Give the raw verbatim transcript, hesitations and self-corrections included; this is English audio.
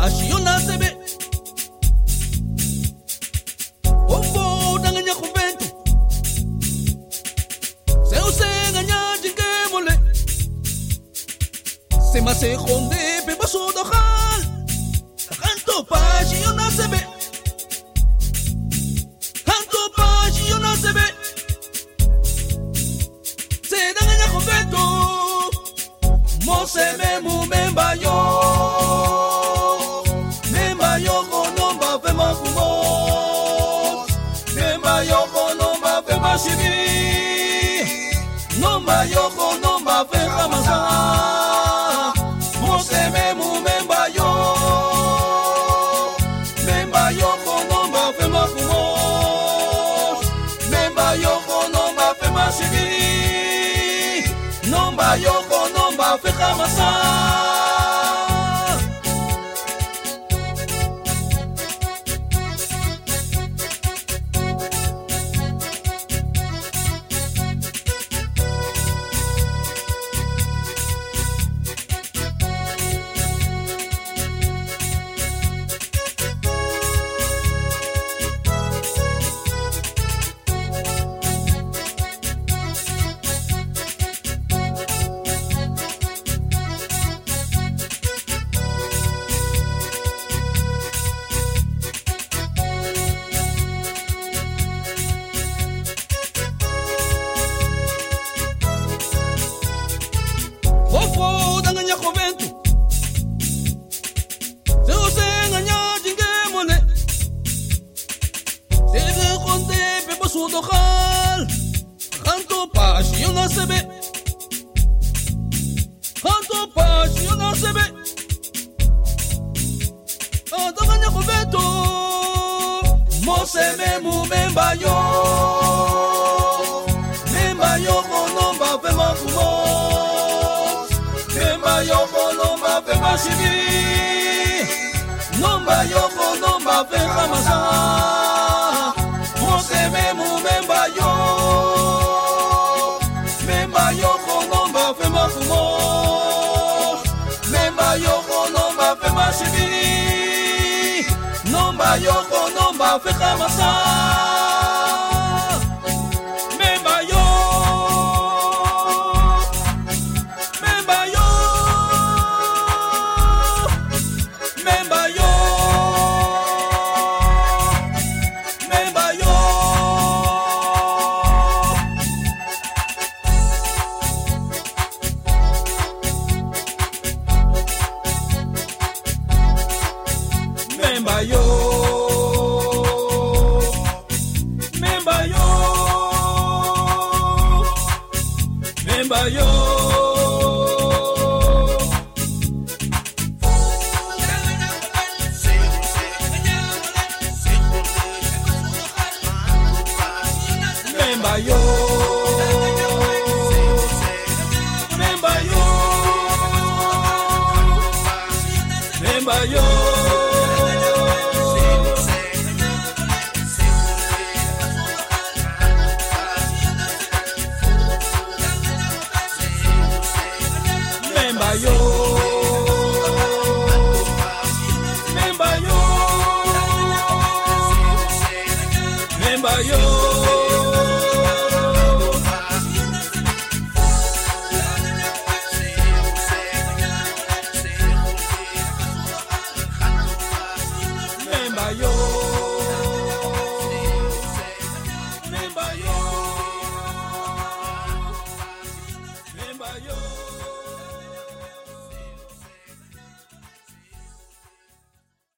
paixão se vê. O fogo da ganha com vento. Se eu sei ganhar de que mulher. Se mas se esconde beba sua docal. Canto paixão se vê. Canto paixão se vê. Se da ganha com vento. Mose memu memba yo. Memba yo kono ba fe makumo. Memba yo kono ba fe mashibi. Nomba yo kono ba fe ramasa. Mose memu memba yo. Memba yo kono ba fe makumo. Memba yo kono ba fe mashibi. Nomba yo kono ba fe ramasa. Canto paixão se vê. Canto paixão se vê. Ando ganha com vento. Mose memu memba yo. Memba yo kono ba fe makumo. Memba yo kono ba fe mashibi. Nomba yo kono ba fe ramasa. Mose memu memba yo. Memba yo kono ba fe makumo. Memba yo kono ba fe mashibi. Nomba yo kono ba fe ramasa. Memba yo. Memba yo. Memba yo. Memba yo. Memba yo. Memba yo. Memba yo. Memba yo. Memba yo. Memba yo.